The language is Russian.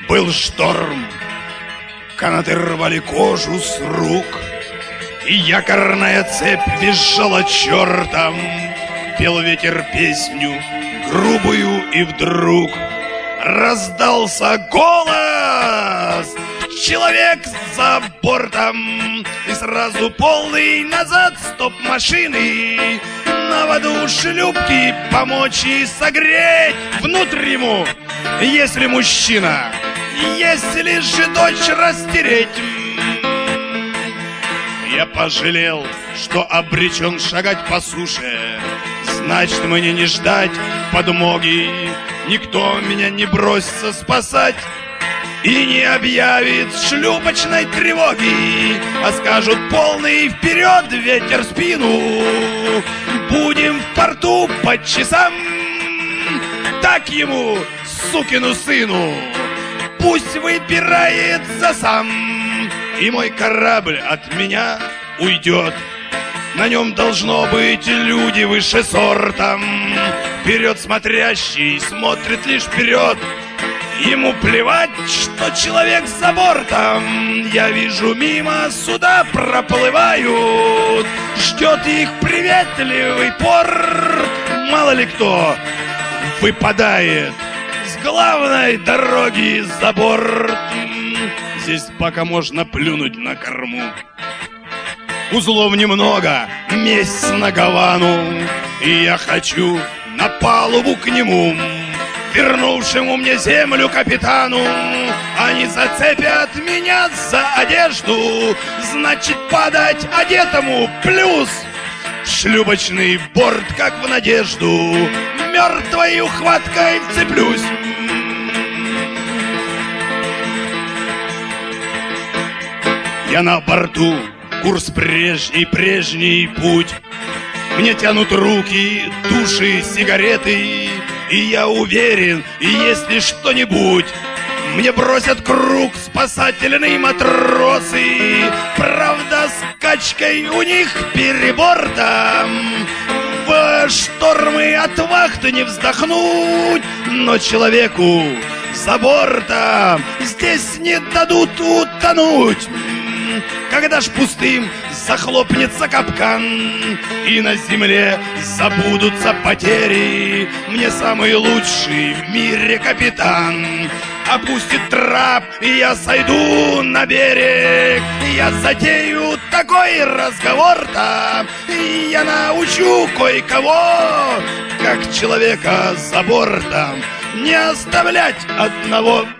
Был шторм, канаты рвали кожу с рук, и якорная цепь визжала чертом. Пел ветер песню грубую, и вдруг раздался голос: человек за бортом! И сразу полный назад стоп-машины, на воду шлюпки помочь и согреть. Внутрь ему, если мужчина, если же дочь растереть. Я пожалел, что обречен шагать по суше. Значит, мне не ждать подмоги, никто меня не бросится спасать и не объявит шлюпочной тревоги, а скажут полный вперед, ветер в спину. Будем в порту по часам, так ему, сукину сыну, пусть выбирается сам. И мой корабль от меня уйдет. На нем должно быть люди выше сортом. Вперед смотрящий смотрит лишь вперед. Ему плевать, что человек за бортом. Я вижу, мимо суда проплывают. Ждет их приветливый порт. Мало ли кто выпадает с главной дороги за борт. Здесь пока можно плюнуть на корму. Узлов немного, месть на Гавану, и я хочу на палубу к нему, вернувшему мне землю капитану. Они зацепят меня за одежду, значит, подать одетому плюс. Шлюпочный борт, как в надежду, мертвой ухваткой вцеплюсь. Я на борту, курс прежний путь. Мне тянут руки, души, сигареты, и я уверен, если что-нибудь мне бросят круг спасательные матросы. Правда, с качкой у них перебор там. В штормы от вахты не вздохнуть, но человеку за бортом здесь не дадут утонуть. Когда ж пустым захлопнется капкан, и на земле забудутся потери, мне самый лучший в мире капитан опустит трап, и я сойду на берег. Я затею такой разговор-то, и я научу кое-кого, как человека за бортом не оставлять одного.